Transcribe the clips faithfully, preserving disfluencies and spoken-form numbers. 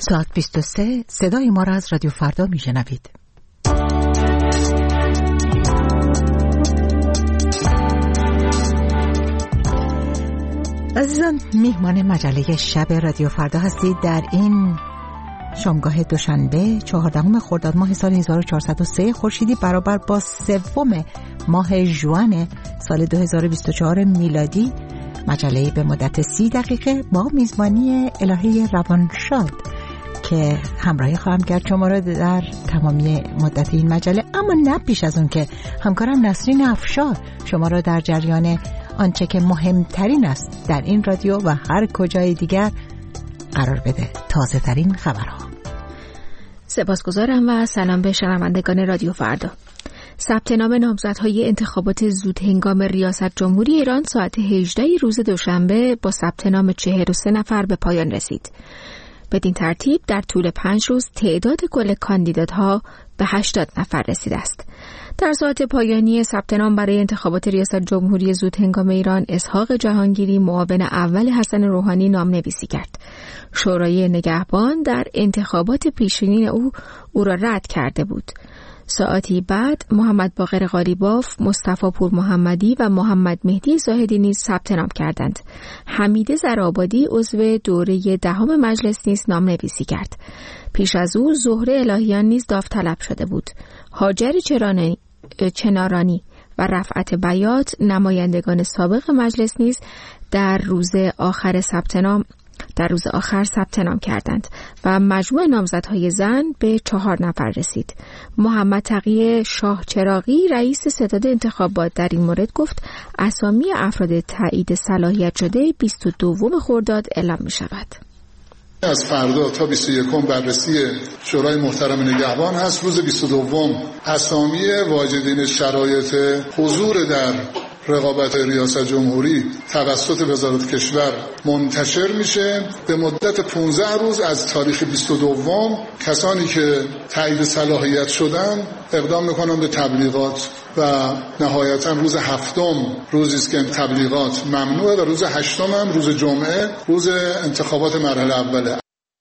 ساعت بیست و سه صدای ما را از رادیو فردا می شنوید. عزیزان، میهمان مجله شب رادیو فردا هستید. در این شامگاه دوشنبه چهاردهم خرداد ماه سال هزار و چهارصد و سه خورشیدی برابر با سوم ماه ژوئن سال دو هزار و بیست و چهار میلادی، مجله به مدت سی دقیقه با میزبانی الهه روانشاد که همراهی خواهم کرد شما را در تمامی مدت این مجله، اما نه پیش از اون که همکارم نسرین افشار شما را در جریان آنچه که مهمترین است در این رادیو و هر کجای دیگر قرار بده. تازه ترین خبرها. سپاسگزارم و سلام به شنوندگان رادیو فردا. ثبت نام نامزدهای انتخابات زود هنگام ریاست جمهوری ایران ساعت هجده روز دوشنبه با ثبت نام چهل و سه نفر به پایان رسید. بدین ترتیب در طول پنج روز تعداد کل کاندیدات‌ها به هشتاد نفر رسیده است. در ساعت پایانی ثبت نام برای انتخابات ریاست جمهوری زود هنگام ایران، اسحاق جهانگیری معاون اول حسن روحانی نامنویسی کرد. شورای نگهبان در انتخابات پیشینی او او را رد کرده بود. ساعتی بعد محمد باقر قالیباف، مصطفی پور محمدی و محمد مهدی زاهدی نیز ثبت نام کردند. حمیده زرآبادی عضو دوره دهم مجلس نیز نامنویسی کرد. پیش از او زهره الهیان نیز داوطلب شده بود. هاجر چرانی چنارانی و رفعت بیات نمایندگان سابق مجلس نیز در روز آخر ثبت نام در روز آخر ثبت نام کردند و مجموع نامزدهای زن به چهار نفر رسید. محمد تقی شاه چراغی رئیس ستاد انتخابات در این مورد گفت اسامی افراد تایید صلاحیت شده بیست و دو خرداد اعلام می شود. از فردا تا بیست و یکم بررسی شورای محترم نگهبان هست. روز بیست و دو اسامی واجدین شرایط حضور در رقابت ریاست جمهوری توسط وزارت کشور منتشر میشه. به مدت پانزده روز از تاریخ بیست و دو کسانی که تایید صلاحیت شدن اقدام میکنن به تبلیغات و نهایتا روز هفتم روزی است که تبلیغات ممنوعه و روز هشتم هم روز جمعه روز انتخابات مرحله اوله.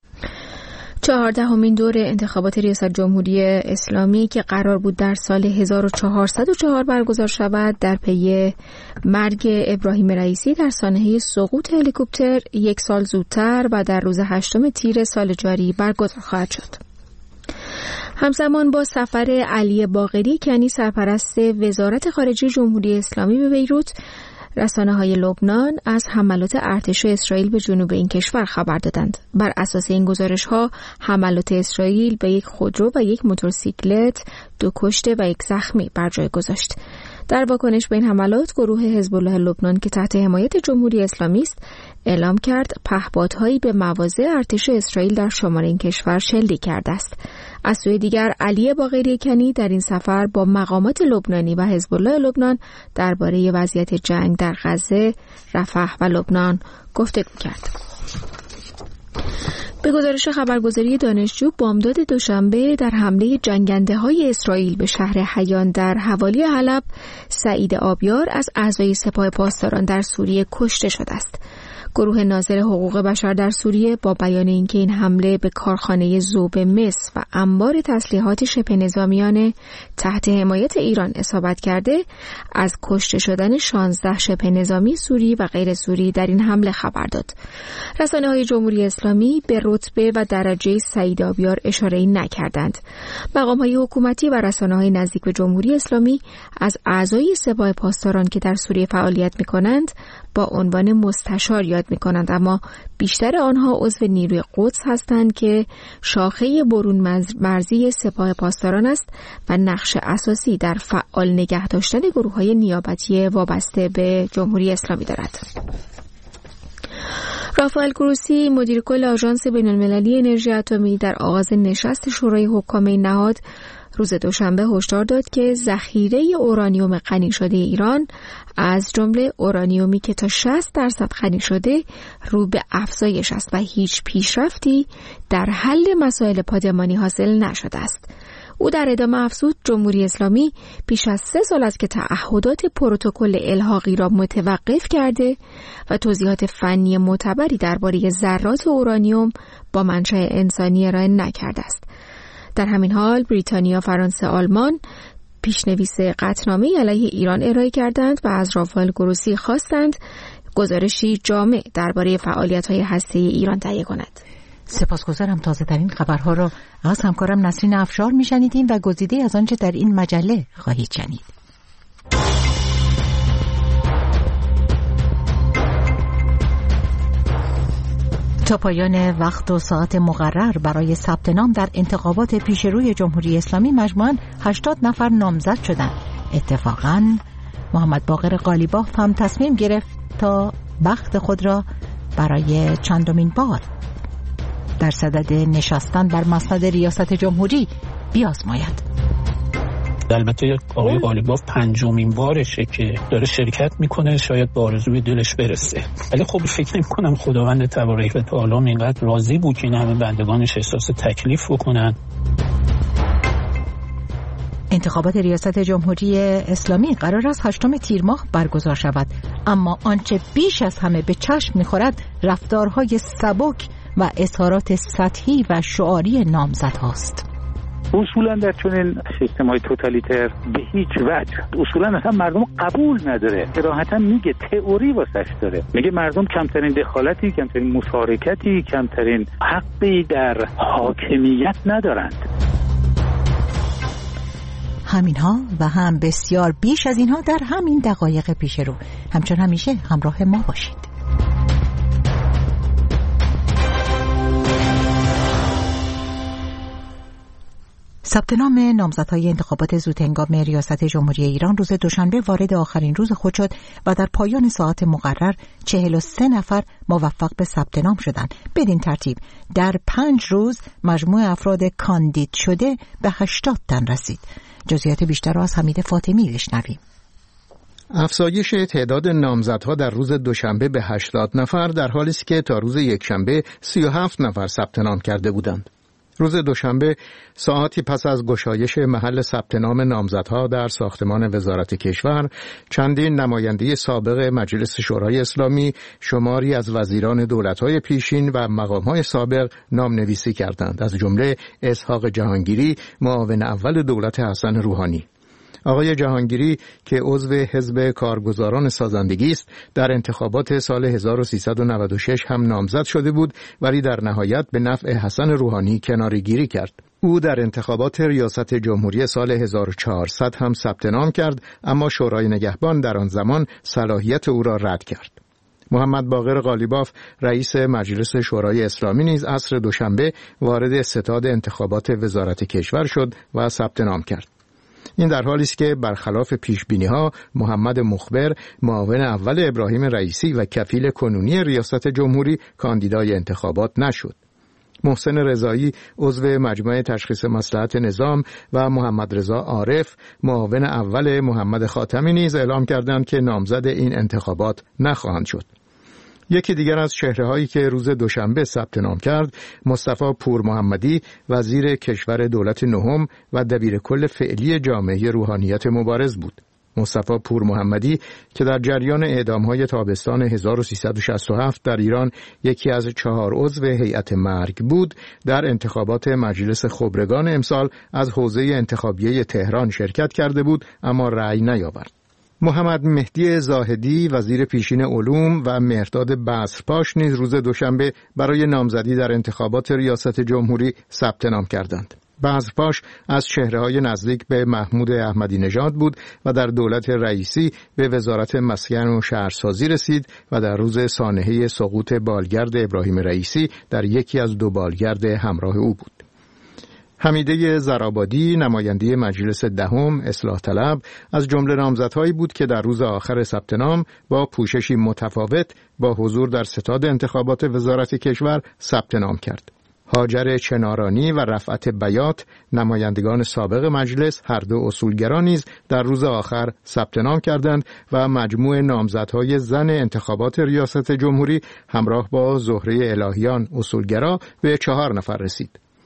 چهاردهمین دور انتخابات ریاست جمهوری اسلامی که قرار بود در سال هزار و چهارصد و چهار برگزار شود، در پی مرگ ابراهیم رئیسی در سانحه سقوط هلیکوپتر یک سال زودتر و در روز هشتم تیر سال جاری برگزار خواهد شد. همزمان با سفر علی باقری کنی سرپرست وزارت خارجه جمهوری اسلامی به بیروت، رسانه‌های لبنان از حملات ارتش اسرائیل به جنوب این کشور خبر دادند. بر اساس این گزارش‌ها، حملات اسرائیل به یک خودرو و یک موتورسیکلت دو کشته و یک زخمی بر جای گذاشت. در واکنش به این حملات، گروه حزب الله لبنان که تحت حمایت جمهوری اسلامی است، اعلام کرد پهپادهایی به مواضع ارتش اسرائیل در شمال این کشور شلیک کرده است. از سوی دیگر، علی باقری کنی در این سفر با مقامات لبنانی و حزب الله لبنان درباره وضعیت جنگ در غزه، رفح و لبنان گفتگو کرد. به گزارش خبرگزاری دانشجو، بامداد دوشنبه در حمله جنگنده‌های اسرائیل به شهر حیان در حوالی حلب، سعید آبیار از اعضای سپاه پاسداران در سوریه کشته شده است. گروه ناظر حقوق بشر در سوریه با بیان اینکه این حمله به کارخانه ذوب مس و انبار تسلیحات شبه نظامیان تحت حمایت ایران اصابت کرده، از کشته شدن شانزده شبه نظامی سوری و غیر سوری در این حمله خبر داد. رسانه‌های جمهوری اسلامی به رتبه و درجه سعید آبیار اشاره‌ای نکردند. مقام‌های حکومتی و رسانه‌های نزدیک به جمهوری اسلامی از اعضای سپاه پاسداران که در سوریه فعالیت می‌کنند با عنوان مستشار یاد می‌کنند، اما بیشتر آنها عضو نیروی قدس هستند که شاخه برون مرزی سپاه پاسداران است و نقش اساسی در فعال نگه داشتن گروه‌های نیابتی وابسته به جمهوری اسلامی دارد. رافائل گروسی، مدیر کل آژانس بین‌المللی انرژی اتمی، در آغاز نشست شورای حکام این نهاد روز دوشنبه هشدار داد که ذخیره اورانیوم غنی شده ایران، از جمله اورانیومی که تا شصت درصد غنی شده، رو به افزایش است و هیچ پیشرفتی در حل مسائل پادمانی حاصل نشده است. او در ادامه افزود جمهوری اسلامی پیش از سه سال است که تعهدات پروتکل الحاقی را متوقف کرده و توضیحات فنی معتبری درباره ذرات اورانیوم با منشأ انسانی ارائه نکرده است. در همین حال بریتانیا، فرانسه، آلمان پیشنویس قطعنامه علیه ایران ارائه کردند و از رافائل گروسی خواستند گزارشی جامع درباره فعالیت‌های هسته‌ای ایران تهیه کند. سپاسگزارم. تازه ترین خبرها را از همکارم نسرین افشار میشنیدیم و گزیده از آنچه در این مجله خواهید شنید. تا پایان وقت و ساعت مقرر برای ثبت نام در انتخابات پیشروی جمهوری اسلامی مجموعاً هشتاد نفر نامزد شدند. اتفاقاً محمد باقر قالیباف هم تصمیم گرفت تا بخت خود را برای چندمین بار در صدد نشستن بر مسند ریاست جمهوری بیازماید. البته آقای قالیباف پنجمین بارشه که داره شرکت میکنه، شاید به آرزوی دلش برسه، ولی خب فکر نمی‌کنم خداوند تبارک و تعالی اینقدر راضی بود که این همه بندگانش احساس تکلیف بکنن. انتخابات ریاست جمهوری اسلامی قرار است هشتم تیر ماه برگزار شود، اما آنچه بیش از همه به چشم می‌خورد رفتارهای سبک و اظهارات سطحی و شعاری نامزدهاست. اصولا در چنین سیستم‌های توتالیتر به هیچ وجه اصولا اصلا مردم قبول نداره. صراحتاً میگه تئوری واسش داره، میگه مردم کمترین دخالتی، کمترین مشارکتی، کمترین حقی در حاکمیت ندارند. همینها و هم بسیار بیش از اینها در همین دقایق پیش رو. همچون همیشه همراه ما باشید. ثبت نام نامزدهای انتخابات زودهنگام ریاست جمهوری ایران روز دوشنبه وارد آخرین روز خود شد و در پایان ساعت مقرر چهل و سه نفر موفق به ثبت نام شدند. بدین ترتیب در پنج روز مجموع افراد کاندید شده به هشتاد تن رسید. جزئیات بیشتر را از حمید فاطمی بشنویم. افزایش تعداد نامزدها در روز دوشنبه به هشتاد نفر در حالی است که تا روز یکشنبه سی و هفت نفر ثبت نام کرده بودند. روز دوشنبه ساعتی پس از گشایش محل ثبت نام نامزدها در ساختمان وزارت کشور، چندین نماینده سابق مجلس شورای اسلامی، شماری از وزیران دولت‌های پیشین و مقام‌های سابق نامنویسی کردند، از جمله اسحاق جهانگیری، معاون اول دولت حسن روحانی. آقای جهانگیری که عضو حزب کارگزاران سازندگی است، در انتخابات سال هزار و سیصد و نود و شش هم نامزد شده بود، ولی در نهایت به نفع حسن روحانی کناره‌گیری کرد. او در انتخابات ریاست جمهوری سال هزار و چهارصد هم ثبت نام کرد، اما شورای نگهبان در آن زمان صلاحیت او را رد کرد. محمد باقر قالیباف رئیس مجلس شورای اسلامی نیز عصر دوشنبه وارد ستاد انتخابات وزارت کشور شد و ثبت نام کرد. این در حالی است که برخلاف پیشبینی‌ها محمد مخبر، معاون اول ابراهیم رئیسی و کفیل کنونی ریاست جمهوری کاندیدای انتخابات نشد. محسن رضایی عضو مجمع تشخیص مصلحت نظام و محمد رضا عارف، معاون اول محمد خاتمی نیز اعلام کردند که نامزد این انتخابات نخواهند شد. یکی دیگر از چهره‌هایی که روز دوشنبه ثبت نام کرد، مصطفی پور محمدی، وزیر کشور دولت نهم و دبیرکل فعلی جامعه روحانیت مبارز بود. مصطفی پور محمدی که در جریان اعدام‌های تابستان هزار و سیصد و شصت و هفت در ایران یکی از چهار عضو هیئت مرگ بود، در انتخابات مجلس خبرگان امسال از حوزه انتخابیه تهران شرکت کرده بود، اما رأی نیاورد. محمد مهدی زاهدی، وزیر پیشین علوم، و مهرداد بصرپاش نیز روز دوشنبه برای نامزدی در انتخابات ریاست جمهوری ثبت نام کردند. بصرپاش از چهره‌های نزدیک به محمود احمدی نژاد بود و در دولت رئیسی به وزارت مسکن و شهرسازی رسید و در روز سانحه سقوط بالگرد ابراهیم رئیسی در یکی از دو بالگرد همراه او بود. حمیده زرابادی، نماینده مجلس دهم اصلاح طلب، از جمله نامزدهایی بود که در روز آخر ثبت نام با پوششی متفاوت با حضور در ستاد انتخابات وزارت کشور ثبت نام کرد. هاجر چنارانی و رفعت بیات، نمایندگان سابق مجلس، هر دو اصولگرا نیز در روز آخر ثبت نام کردند و مجموع نامزدهای زن انتخابات ریاست جمهوری همراه با زهره الهیان اصولگرا به چهار نفر رسید.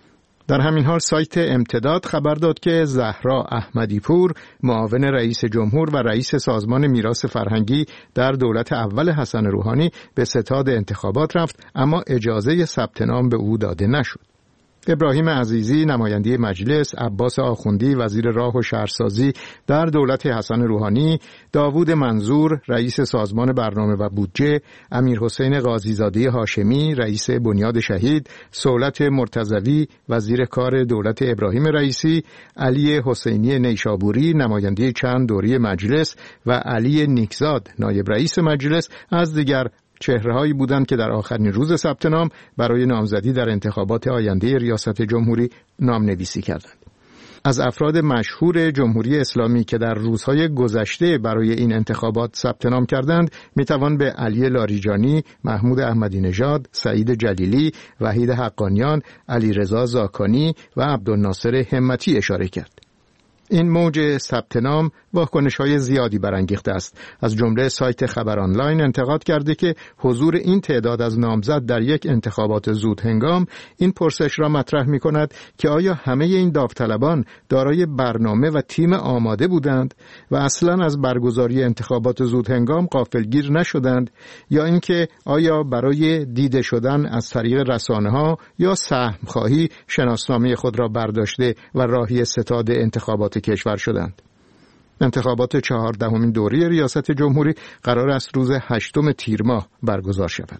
در همین حال سایت امتداد خبر داد که زهرا احمدی پور، معاون رئیس جمهور و رئیس سازمان میراث فرهنگی در دولت اول حسن روحانی، به ستاد انتخابات رفت اما اجازه ثبت نام به او داده نشد. ابراهیم عزیزی، نماینده مجلس، عباس آخوندی، وزیر راه و شهرسازی در دولت حسن روحانی، داوود منظور، رئیس سازمان برنامه و بودجه، امیرحسین قاضیزاده هاشمی، رئیس بنیاد شهید، صولت مرتضوی، وزیر کار دولت ابراهیم رئیسی، علی حسینی نیشابوری، نماینده چند دوره مجلس و علی نیکزاد، نایب رئیس مجلس از دیگر چهره‌هایی بودند که در آخرین روز ثبت نام برای نامزدی در انتخابات آینده ریاست جمهوری نامنویسی کردند. از افراد مشهور جمهوری اسلامی که در روزهای گذشته برای این انتخابات ثبت نام کردند میتوان به علی لاریجانی، محمود احمدی نژاد، سعید جلیلی، وحید حقانیان، علیرضا زاکانی و عبدالناصر همتی اشاره کرد. این موج ثبت نام واکنش‌های زیادی برانگیخته است. از جمله سایت خبر آنلاین انتقاد کرده که حضور این تعداد از نامزد در یک انتخابات زود هنگام این پرسش را مطرح می‌کند که آیا همه این داوطلبان دارای برنامه و تیم آماده بودند و اصلاً از برگزاری انتخابات زود هنگام غافلگیر نشدند، یا اینکه آیا برای دیده شدن از طریق رسانه‌ها یا سهم‌خواهی شناسنامه خود را برداشته و راهی ستاد انتخابات کشور شدند. انتخابات چهاردهمین دوره ریاست جمهوری قرار است روز هشتم تیر ماه برگزار شود.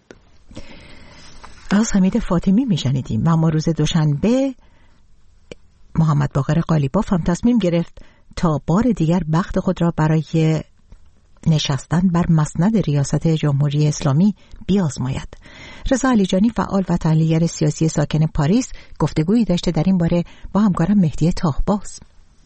از حمید فاطمی میشنیدیم و اما روز دوشنبه محمد باقر قالیباف هم تصمیم گرفت تا بار دیگر بخت خود را برای نشستن بر مسند ریاست جمهوری اسلامی بیازماید. رضا علیجانی، فعال و تحلیلگر سیاسی ساکن پاریس، گفتگویی داشته در این باره با همکارم مهدی طاهباز.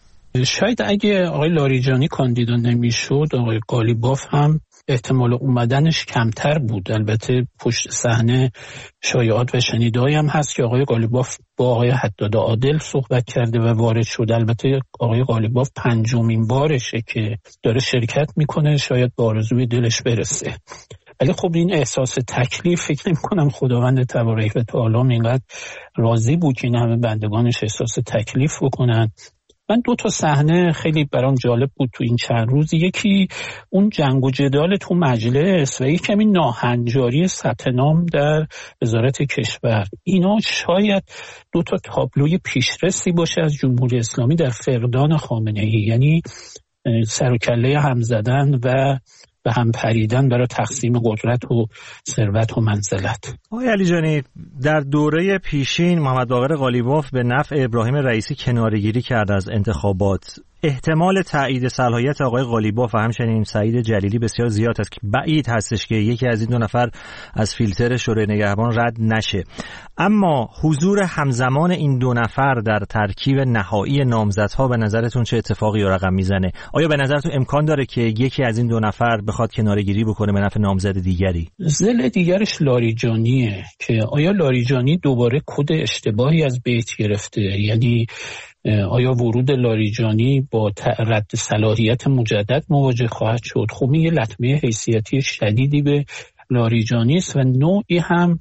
شاید اگه آقای لاریجانی کاندیدا نمیشد، آقای قالیباف هم احتمال اومدنش کمتر بود. البته پشت صحنه شایعات و شنیده‌ای هم هست که آقای قالیباف با آقای حداد عادل صحبت کرده و وارد شده. البته آقای قالیباف پنجمین بارشه که داره شرکت میکنه، شاید به آرزوی دلش برسه. ولی خب این احساس تکلیف، فکر نمی‌کنم خداوند تبارک و تعالی اینقدر راضی بود که این همه بندگانش احساس تکلیف بکنن. من دو تا صحنه خیلی برام جالب بود تو این چند روز. یکی اون جنگ و جدال تو مجلس و یکی کمی ناهنجاری ثبت نام در وزارت کشور. اینا شاید دو تا تابلوی پیشرسی باشه از جمهوری اسلامی در فقدان خامنه‌ای، یعنی سر و کله هم زدن و به هم پریدن برای تقسیم قدرت و ثروت و منزلت. آقای علیجانی، در دوره پیشین محمد باقر قالیباف به نفع ابراهیم رئیسی کناره‌گیری کرد از انتخابات. احتمال تایید صلاحیت آقای قالیباف و همچنین سعید جلیلی بسیار زیاد است که بعید هستش که یکی از این دو نفر از فیلتر شورای نگهبان رد نشه. اما حضور همزمان این دو نفر در ترکیب نهایی نامزدها به نظرتون چه اتفاقی رقم میزنه؟ آیا به نظرتون امکان داره که یکی از این دو نفر بخواد کناره‌گیری بکنه به نفع نامزد دیگری؟ ضلع دیگرش لاریجانیه که آیا لاریجانی دوباره کد اشتباهی از بیت گرفته؟ یعنی آیا ورود لاریجانی با رد صلاحیت مجدد مواجه خواهد شد؟ خب این یه لطمه حیثیتی شدیدی به لاریجانی است و نوعی هم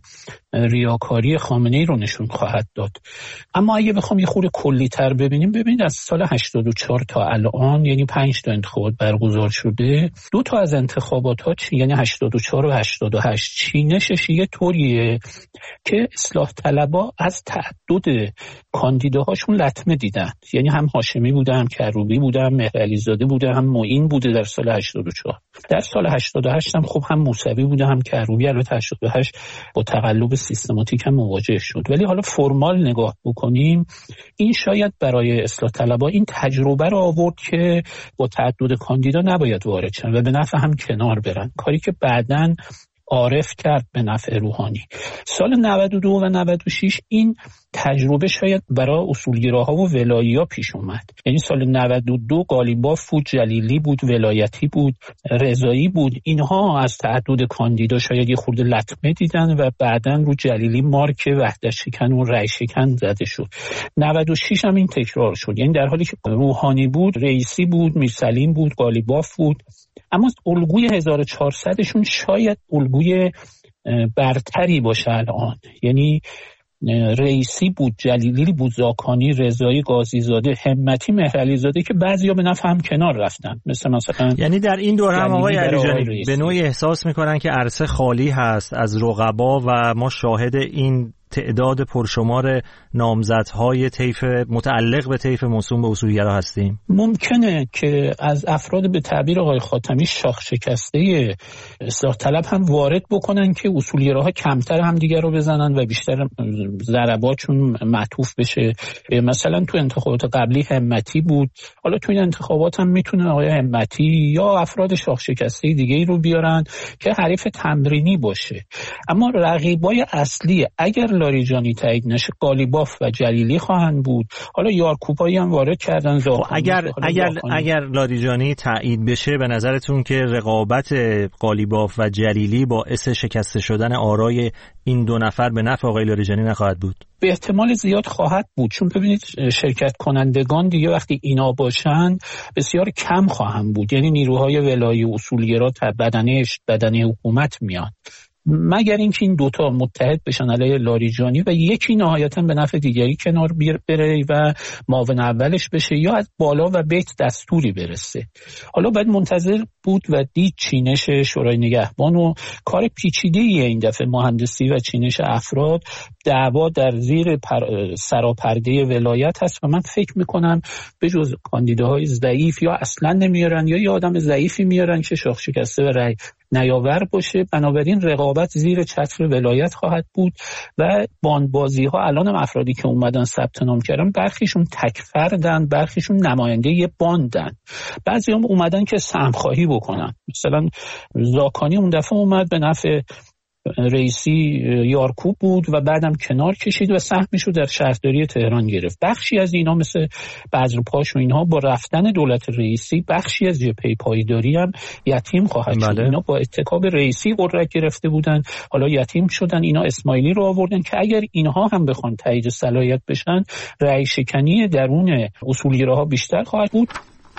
ریاکاری خامنه‌ای رو نشون خواهد داد. اما اگه بخوام یه خورده کلی تر ببینیم، ببینید از سال هشتاد و چهار تا الان، یعنی پنج تا انتخابات برگزار شده، دو تا از انتخابات ها یعنی هشتاد و چهار و هشتاد و هشت چینشش یه طوریه که اصلاح طلبا از تعدد کاندیداهاشون لطمه دیدن. یعنی هم هاشمی بوده، هم کروبی بوده، هم مهرعلی زاده بوده، هم معین بوده در سال هشتاد و چهار. در سال هشتاد و هشت هم خب هم موسوی بوده هم کروبی. البته هشتاد و هشت با تقلب سیستماتیک هم مواجه شد. ولی حالا فرمال نگاه بکنیم، این شاید برای اصلاح طلبها این تجربه رو آورد که با تعدد کاندیدا نباید وارد شن و به نفع هم کنار برن، کاری که بعداً عارف کرد به نفع روحانی. سال نود و دو و نود و شش این تجربه شاید برای اصولگراها و ولایی‌ها پیش اومد. یعنی سال نود و دو قالیباف بود، جلیلی بود، ولایتی بود، رضایی بود. اینها از تعدد کاندیدا شاید یه خورده لطمه دیدن و بعداً رو جلیلی مارک وحدت شکن و رأی شکن زده شد. نود و شش هم این تکرار شد. یعنی در حالی که روحانی بود، رئیسی بود، میرسلیم بود، قالیباف بود، اما الگوی هزار و چهارصدشون شاید الگوی برتری باشه الان. یعنی رئیسی بود، جلیلی بود، زاکانی، رضایی، قاضیزاده، همتی، مهرعلی زاده که بعضیا به نفع هم کنار رفتن، مثل مثلا یعنی در این دوره هم آقای علیجانی به نوعی احساس میکنن که عرصه خالی هست از رقبا و ما شاهد این تعداد پرشمار نامزدهای طیف متعلق به طیف موسوم به اصولگرا هستیم. ممکنه که از افراد به تعبیر آقای خاتمی شاخ شکسته اصلاح طلب هم وارد بکنن که اصولگراها کمتر هم دیگر رو بزنن و بیشتر ضرباتشون معطوف بشه. مثلا تو انتخابات قبلی همتی بود، حالا تو این انتخابات هم میتونه آقای همتی یا افراد شاخ شکسته دیگه رو بیارن که حریف تمرینی باشه. اما رقیبای اصلی اگر لاریجانی تایید نشه قالیباف و جلیلی خواهند بود. حالا یارکوبایی هم وارد کردن. اگر اگر اگر لاریجانی تایید بشه به نظرتون که رقابت قالیباف و جلیلی باعث شکسته شدن آرای این دو نفر به نفع آقای لاریجانی نخواهد بود؟ به احتمال زیاد خواهد بود، چون ببینید شرکت کنندگان دیگه وقتی اینا باشن بسیار کم خواهند بود، یعنی نیروهای ولایی اصولگرا بدنه بدنه حکومت میاد، مگر اینکه این دوتا متحد بشن علیه لاریجانی و یکی نهایتا به نفع دیگری کنار بره و معاون اولش بشه یا از بالا و بیت دستوری برسه. حالا باید منتظر بود و دید چینش شورای نگهبان و کار پیچیده‌ای این دفعه مهندسی و چینش افراد، دعوا در زیر پر... سراپرده ولایت هست و من فکر میکنم به جز کاندیداهای ضعیف یا اصلا نمیارن یا یه آدم ضعیفی میارن که شاخ شکسته و رأی نیاور باشه. بنابراین رقابت زیر چتر ولایت خواهد بود و باندبازی ها الان هم افرادی که اومدن ثبت نام کردن برخیشون تک فردن، برخیشون نماینده یه باندن، بعضی هم اومدن که سهمخواهی بکنن. مثلا زاکانی اون دفعه اومد به نفع رئیسی یارکوب بود و بعدم کنار کشید و سهمشو در شهرداری تهران گرفت. بخشی از اینا مثل بذرپاش و اینها با رفتن دولت رئیسی بخشی از جبهه پایداری هم یتیم خواهد شد. اینا با اتکاب رئیسی قدرت گرفته بودن، حالا یتیم شدن. اینا اسماعیلی رو آوردن که اگر اینها هم بخوان تایید صلاحیت بشن رأی شکنی درون اصولگراها بیشتر خواهد بود.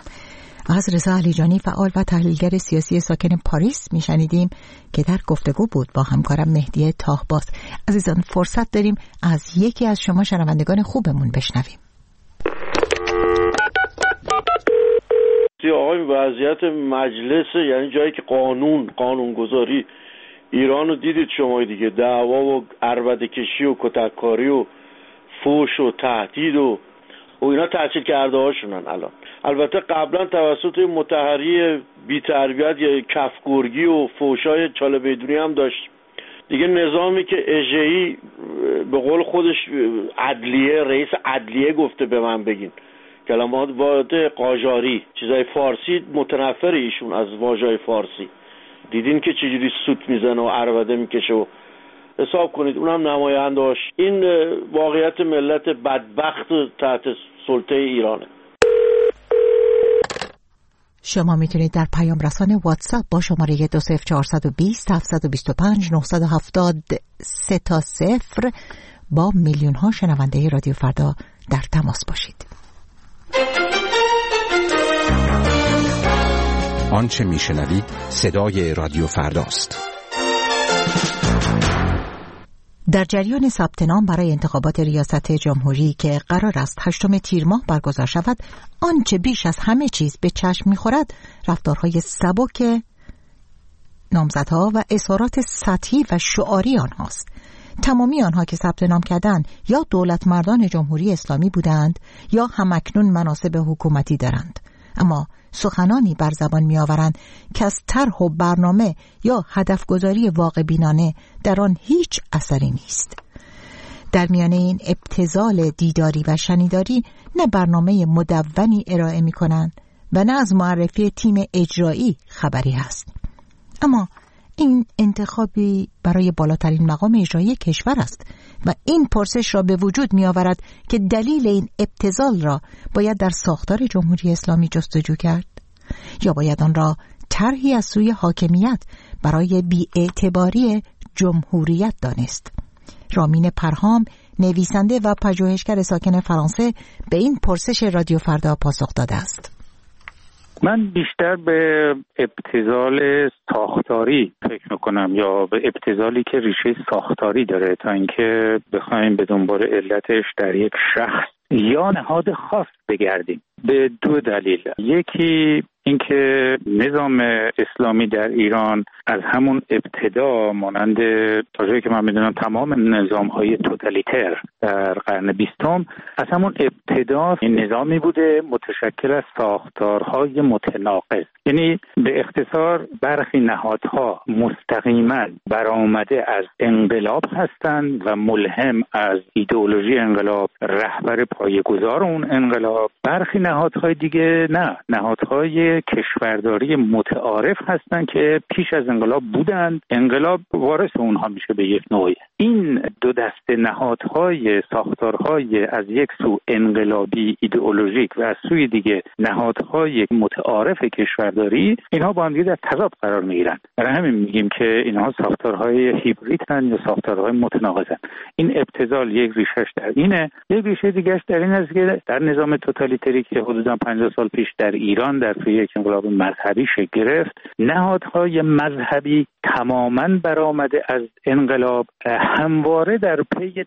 از رضا علیجانی فعال و تحلیلگر سیاسی ساکن پاریس میشنیدیم که در گفتگو بود با همکارم مهدی تاهباز. عزیزان فرصت داریم از یکی از شما شنوندگان خوبمون بشنویم. آقای وضعیت مجلس، یعنی جایی که قانون قانونگذاری ایران رو دیدید شما دیگه، دعوا و عربده کشی و کتککاری و فوش و تهدید و و اینا تحصیل کرده هاشونن الان. البته قبلا توسط متحری بی‌تربیت یا کفگرگی و فوشای چاله بیدونی هم داشت دیگه. نظامی که اژه‌ای به قول خودش عدلیه، رئیس عدلیه گفته به من بگین، کلمات واژه قاجاری، چیزای فارسی متنفر ایشون از واژه‌های فارسی. دیدین که چجوری سوت میزنه و عربده میکشه و حساب کنید اونم نماینداش. این واقعیت ملت بدبخت تحت سلطه ایرانه. شما میتونید در پیام رسان واتساپ با شماره دو صفر چهارصد و بیست هفتصد و بیست و پنج نهصد و هفتاد سه تا صفر با میلیون ها شنونده رادیو فردا در تماس باشید. آنچه میشنوید صدای رادیو فرداست. در جریان ثبت نام برای انتخابات ریاست جمهوری که قرار است هشتم تیر ماه برگزار شود، آنچه بیش از همه چیز به چشم می‌خورد رفتارهای سبک نامزدها و اظهارات سطحی و شعاری آنهاست. تمامی آنها که ثبت نام کردند یا دولت مردان جمهوری اسلامی بودند یا همکنون مناصب حکومتی دارند، اما سخنانی بر زبان می آورند که از طرح و برنامه یا هدفگذاری واقع بینانه در آن هیچ اثری نیست. در میانه این ابتذال دیداری و شنیداری نه برنامه مدونی ارائه می کنند و نه از معرفی تیم اجرایی خبری هست. اما این انتخابی برای بالاترین مقام اجرایی کشور است و این پرسش را به وجود می آورد که دلیل این ابتذال را باید در ساختار جمهوری اسلامی جستجو کرد یا باید آن را طرحی از سوی حاکمیت برای بی‌اعتباری جمهوریت دانست. رامین پرهام، نویسنده و پژوهشگر ساکن فرانسه، به این پرسش رادیو فردا پاسخ داده است. من بیشتر به ابتذال ساختاری فکر میکنم یا به ابتذالی که ریشه ساختاری داره تا اینکه بخوایم به دنبال علتش در یک شخص یا نهاد خاص بگردیم. به دو دلیل. یکی اینکه نظام اسلامی در ایران از همون ابتدا مانند تا جایی که من میدونم تمام نظام‌های توتالیتر در قرن بیستم از همون ابتدا این نظامی بوده متشکل از ساختارهای متناقض. یعنی به اختصار برخی نهادها مستقیما برآمده از انقلاب هستند و ملهم از ایدئولوژی انقلاب، رهبر پایه‌گذار اون انقلاب. برخی نهادهای دیگه نه، نهادهای کشورداری متعارف هستند که پیش از انقلاب بودند، انقلاب وارث اونها میشه به یک نوعی. این دو دسته نهادهای ساختارهای از یک سو انقلابی ایدئولوژیک و از سوی دیگه نهادهای متعارف کشورداری، اینها با هم دیگه در تضاد قرار میگیرن. برای همین میگیم که اینها ساختارهای هیبریدن یا ساختارهای متناقضن. این ابتذال یک ریشش در اینه، یک ریشه دیگهش در این است که در نظام توتالیتری که حدوداً پنجاه سال پیش در ایران در پی یک انقلاب مذهبی شکل گرفت، نهادهای مذهبی تماماً برآمده از انقلاب همواره در پی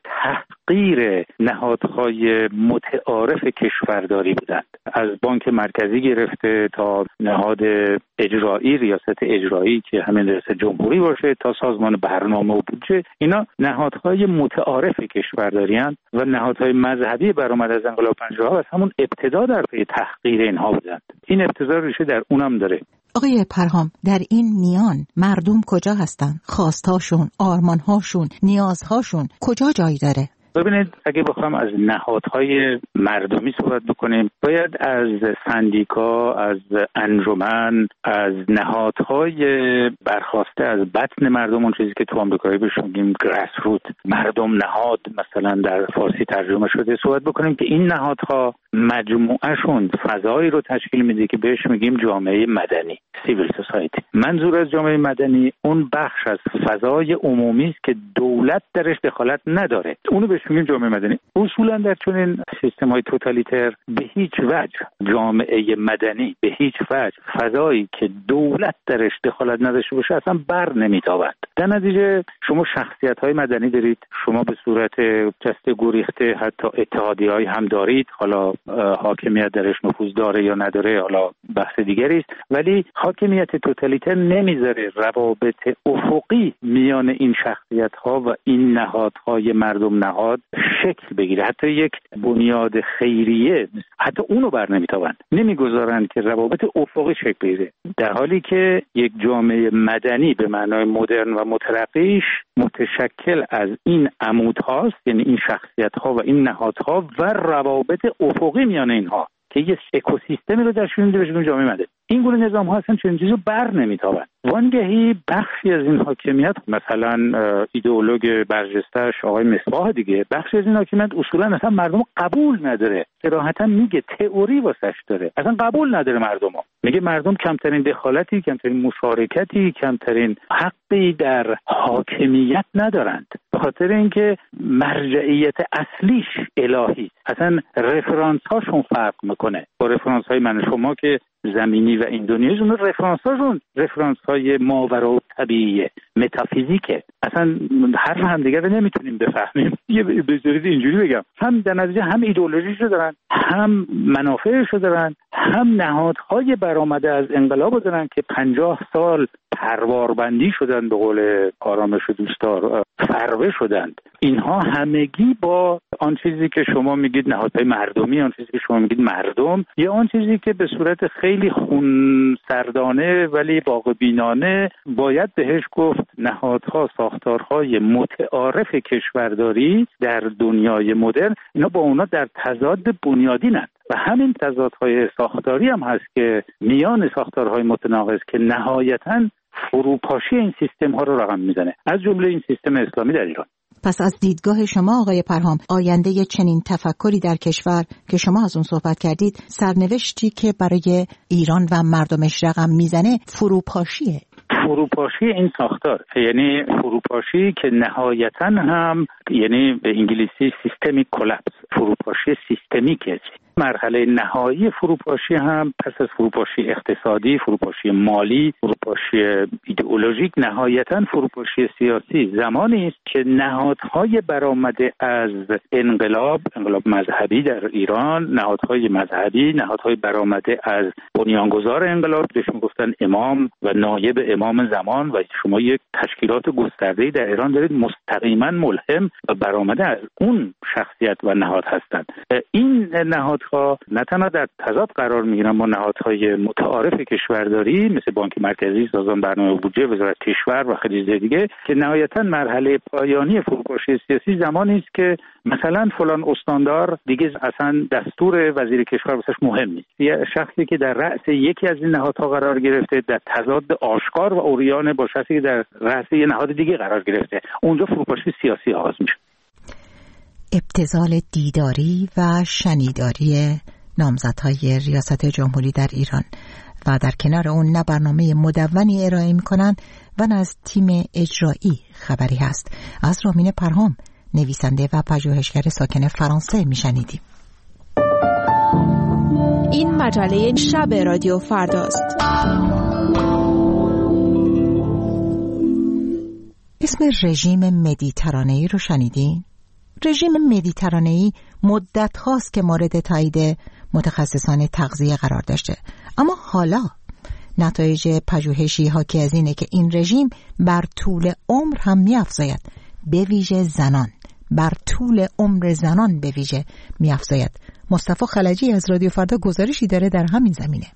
تحقیر نهادهای متعارف کشورداری بودند. از بانک مرکزی گرفته تا نهاد اجرایی، ریاست اجرایی که همین ریاست جمهوری باشه، تا سازمان برنامه و بودجه، اینا نهادهای متعارف کشورداری هستند و نهادهای مذهبی برآمده از انقلاب پنجاه از همون ابتدا در پی تحقیر اینها بودند. این ابتذال ریشه در اونم داره. آقای پرهام، در این میان مردم کجا هستن؟ خواستاشون، آرمانهاشون، نیازهاشون کجا جایی داره؟ ببینید، اگه بخوام از نهادهای مردمی صحبت بکنیم، باید از سندیکا، از انجمن، از نهادهای برخواسته از بطن مردم، اون چیزی که تو آمریکایی بهش میگیم گراس روت، مردم نهاد مثلا در فارسی ترجمه شده، صحبت بکنیم که این نهادها مجموعهشون فضایی رو تشکیل میده که بهش میگیم جامعه مدنی، سیویل سوسایتی. منظور از جامعه مدنی اون بخش از فضای عمومی است که دولت درش دخالت نداره، اونو بهش میگیم جامعه مدنی. اصولا در چنین سیستم‌های توتالیتر به هیچ وجه جامعه مدنی، به هیچ وجه فضایی که دولت درش دخالت نداشته باشه اصلا بر نمیتابد. در نتیجه شما شخصیت‌های مدنی دارید، شما به صورت جسته گریخته حتی اتحادیه‌ای هم دارید، حالا حاکمیت درش نفوذ داره یا نداره حالا بحث دیگری است، ولی حاکمیت توتالیتر نمیذاره روابط افقی میان این شخصیت‌ها و این نهادهای مردم نهاد شکل بگیره. حتی یک بنیاد خیریه حتی اونو بر نمیتابند، نمیگذارند که روابط افقی شکل بگیره، در حالی که یک جامعه مدنی به معنای مدرن و مترقیش متشکل از این عمودهاست، یعنی این شخصیت‌ها و این نهادها و روابط افقی میان اینها که یه اکوسیستمی رو درشون میده بهش جامعه مدنی. این گونه نظام ها هستن چنین چیزی رو بر نمیتابند. وانگهی بخشی از این حاکمیت، مثلا ایدئولوگ برجسته‌اش آقای مصباح دیگه، بخشی از این حاکمیت اصولا اصلا مردم قبول نداره، صراحتا میگه تئوری واسش داره، اصلا قبول نداره مردم ها. میگه مردم کمترین دخالتی، کمترین مشارکتی، کمترین حقی در حاکمیت ندارند، به خاطر اینکه مرجعیت اصلیش الهی، اصلا رفرانس هاشون فرق میکنه با رفرانس های من شما که زمینی و این دنیایی. اون رفرانس هاشون رفرانس های ماورا طبیعیه، متافیزیکه، اصلا حرف هم دیگه رو نمیتونیم بفهمیم. یه بذارید اینجوری بگم، هم در نتیجه هم ایدئولوژیشو دارن، هم منافعشو دارن، هم نهادهای برآمده از انقلاب دارن که پنجاه سال پرواربندی شدن، به قول آرامش و دوستار فربه شدند. اینها همگی با آن چیزی که شما میگید نهادهای مردمی، آن چیزی که شما میگید مردم، یا آن چیزی که به صورت خیلی خونسردانه ولی واقع‌بینانه باید بهش گفت نهادها، ساختارهای متعارف کشورداری در دنیای مدرن، اینا با اونا در تضاد بنیادینند. و همین تضادهای ساختاری هم هست که میان ساختارهای متناقض که نهایتاً فروپاشی این سیستم ها رو رقم میزنه، از جمله این سیستم اسلامی در ایران. پس از دیدگاه شما آقای پرهام، آینده چنین تفکری در کشور که شما از اون صحبت کردید، سرنوشتی که برای ایران و مردمش رقم میزنه فروپاشیه. فروپاشی این ساختار، یعنی فروپاشی که نهایتاً هم، یعنی به انگلیسی سیستمیک کلاپس، فروپاشی سیستمیکه. مرحله نهایی فروپاشی هم پس از فروپاشی اقتصادی، فروپاشی مالی، فروپاشی ایدئولوژیک، نهایتاً فروپاشی سیاسی زمانی است که نهادهای برآمده از انقلاب، انقلاب مذهبی در ایران، نهادهای مذهبی، نهادهای برآمده از بنیانگذار انقلاب، بهشون گفتن امام و نایب امام زمان، و شما یک تشکیلات گسترده‌ای در ایران دارید مستقیما ملهم و برآمده از اون شخصیت و نهاد هستند. این نهادها نه تنها در تضاد قرار میگیرن با نهادهای متعارف کشورداری مثل بانک مرکزی، سازمان برنامه بودجه، وزارت کشور و خیلی چیز دیگه، که نهایتا مرحله پایانی فروپاشی سیاسی زمانی است که مثلا فلان استاندار دیگه اصلا دستور وزیر کشور واسش مهم نیست. یه شخصی که در رأس یکی از این نهادها قرار گرفته در تضاد آشکار و عریان با شخصی که در رأس یه نهاد دیگه قرار گرفته، اونجا فروپاشی سیاسی آغاز میشه. ابتذال دیداری و شنیداری نامزدهای ریاست جمهوری در ایران و در کنار اون نه برنامه مدونی ارائه میکنن و نه از تیم اجرایی خبری هست. از رامین پرهام، نویسنده و پژوهشگر ساکن فرانسه میشنیدیم. این مجله شب رادیو فرداست. اسم رژیم مدیترانه‌ای رو شنیدین؟ رژیم مدیترانه‌ای مدت هاست که مورد تایید متخصصان تغذیه قرار داشته، اما حالا نتایج پژوهشی حاکی از اینه که این رژیم بر طول عمر هم می‌افزاید، به ویژه زنان، بر طول عمر زنان به ویژه می‌افزاید. مصطفی خلجی از رادیو فردا گزارشی داره در همین زمینه.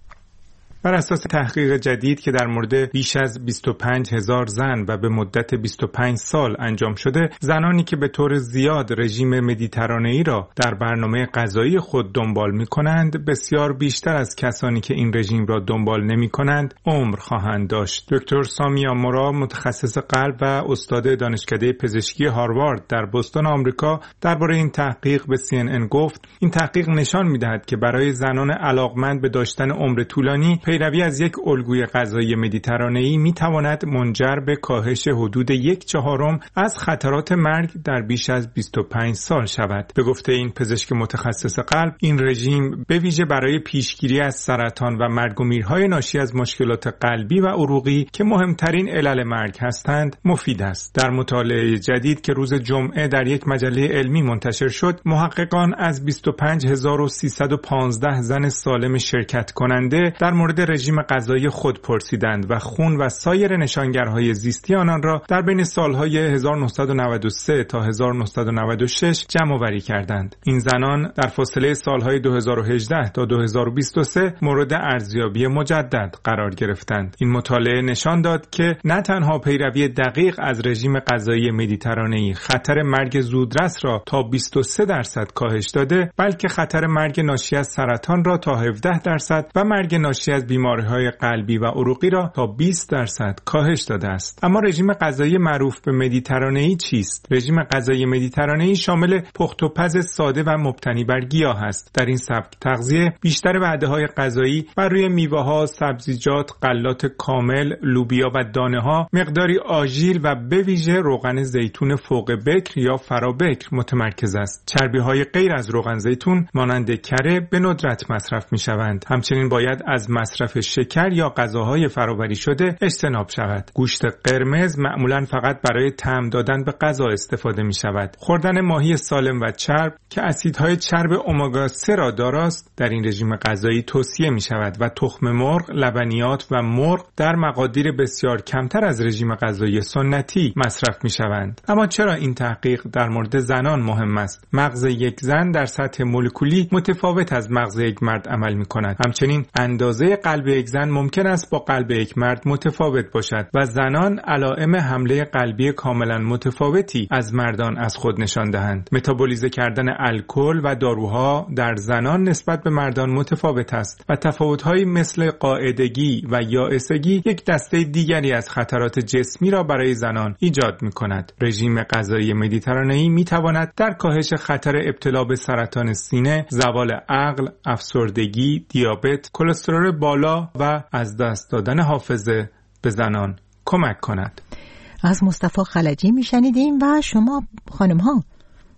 بر اساس تحقیق جدید که در مورد بیش از بیست و پنج هزار زن و به مدت بیست و پنج سال انجام شده، زنانی که به طور زیاد رژیم مدیترانه‌ای را در برنامه غذایی خود دنبال می‌کنند، بسیار بیشتر از کسانی که این رژیم را دنبال نمی‌کنند عمر خواهند داشت. دکتر سامیا مورا، متخصص قلب و استاد دانشکده پزشکی هاروارد در بوستون آمریکا، درباره این تحقیق به سی ان ان گفت: این تحقیق نشان می‌دهد که برای زنان علاقمند به داشتن عمر طولانی، پیروی از یک الگوی غذایی مدیترانه‌ای می‌تواند منجر به کاهش حدود یک چهارم از خطرات مرگ در بیش از بیست و پنج سال شود. به گفته این پزشک متخصص قلب، این رژیم به ویژه برای پیشگیری از سرطان و مرگ و میرهای ناشی از مشکلات قلبی و عروقی که مهمترین علل مرگ هستند مفید است. در مطالعه جدید که روز جمعه در یک مجله علمی منتشر شد، محققان از بیست و پنج هزار و سیصد و پانزده زن سالم شرکت کننده در مورد رژیم غذایی خود پرسیدند و خون و سایر نشانگرهای زیستی آنان را در بین سالهای هزار و نهصد و نود و سه تا هزار و نهصد و نود و شش جمع‌آوری کردند. این زنان در فاصله سالهای دو هزار و هجده تا دو هزار و بیست و سه مورد ارزیابی مجدد قرار گرفتند. این مطالعه نشان داد که نه تنها پیروی دقیق از رژیم غذایی مدیترانه‌ای خطر مرگ زودرس را تا بیست و سه درصد کاهش داده، بلکه خطر مرگ ناشی از سرطان را تا هفده درصد و مرگ ناشی از بیماری‌های قلبی و عروقی را تا بیست درصد کاهش داده است. اما رژیم غذایی معروف به مدیترانه‌ای چیست؟ رژیم غذایی مدیترانه‌ای شامل پخت و پز ساده و مبتنی بر گیاه است. در این سبک تغذیه بیشتر وعده‌های غذایی بر روی میوه‌ها، سبزیجات، غلات کامل، لوبیا و دانه‌ها، مقداری آژیل و به ویژه روغن زیتون فوق بکر یا فرابکر متمرکز است. چربی‌های غیر از روغن زیتون مانند کره به ندرت مصرف می‌شوند. همچنین باید از مصرف شکر یا غذاهای فرآوری شده اجتناب شود. گوشت قرمز معمولاً فقط برای طعم دادن به غذا استفاده می شود. خوردن ماهی سالم و چرب که اسیدهای چرب امگا سه را داراست در این رژیم غذایی توصیه می شود و تخم مرغ، لبنیات و مرغ در مقادیر بسیار کمتر از رژیم غذایی سنتی مصرف می شوند. اما چرا این تحقیق در مورد زنان مهم است؟ مغز یک زن در سطح مولکولی متفاوت از مغز یک مرد عمل می کند. همچنین اندازه قلب یک زن ممکن است با قلب یک مرد متفاوت باشد و زنان علائم حمله قلبی کاملا متفاوتی از مردان از خود نشان دهند. متابولیزه کردن الکل و داروها در زنان نسبت به مردان متفاوت است و تفاوت‌هایی مثل قاعدگی و یائسگی یک دسته دیگری از خطرات جسمی را برای زنان ایجاد می‌کند. رژیم غذایی مدیترانه‌ای می‌تواند در کاهش خطر ابتلا به سرطان سینه، زوال عقل، افسردگی، دیابت، کلسترول بالا و از دست دادن حافظه به زنان کمک کند. از مصطفی خلجی میشنیدیم و شما خانم ها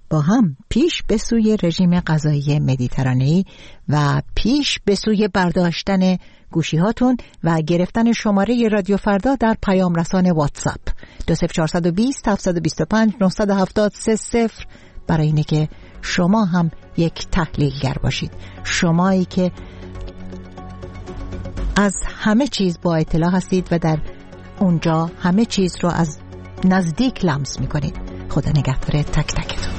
با هم پیش به سوی رژیم غذایی مدیترانه‌ای و پیش به سوی برداشتن گوشی هاتون و گرفتن شماره رادیو فردا در پیام رسان واتساپ دو صفر چهار دو صفر هفت دو پنج نه هفت سه صفر برای اینه که شما هم یک تحلیلگر باشید، شمایی که از همه چیز با اطلاع هستید و در اونجا همه چیز رو از نزدیک لمس میکنید. خدا نگهدار تک تکتون.